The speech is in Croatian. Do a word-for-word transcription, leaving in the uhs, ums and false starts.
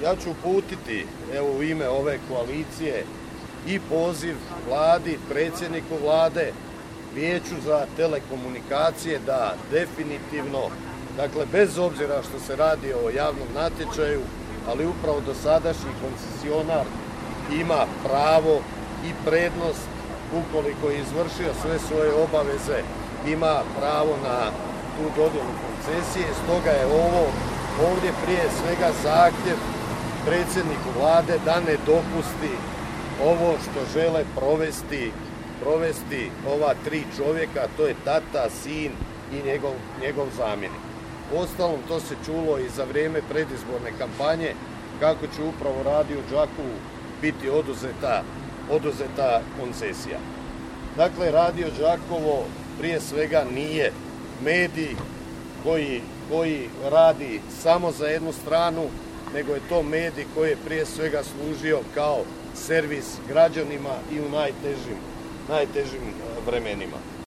Ja ću uputiti evo u ime ove koalicije i poziv Vladi, predsjedniku Vlade, Vijeću za telekomunikacije da definitivno, dakle bez obzira što se radi o javnom natječaju, ali upravo dosadašnji koncesionar ima pravo i prednost ukoliko je izvršio sve svoje obaveze, ima pravo na tu dodjelu koncesije. Stoga je ovo ovdje prije svega zahtjev predsjedniku Vlade da ne dopusti ovo što žele provesti, provesti ova tri čovjeka, to je tata, sin i njegov, njegov zamjenik. Uostalom, to se čulo i za vrijeme predizborne kampanje kako će upravo Radio Đakovu biti oduzeta, oduzeta koncesija. Dakle, Radio Đakovo prije svega nije medij koji, koji radi samo za jednu stranu, nego je to medij koji je prije svega služio kao servis građanima i u najtežim, najtežim vremenima.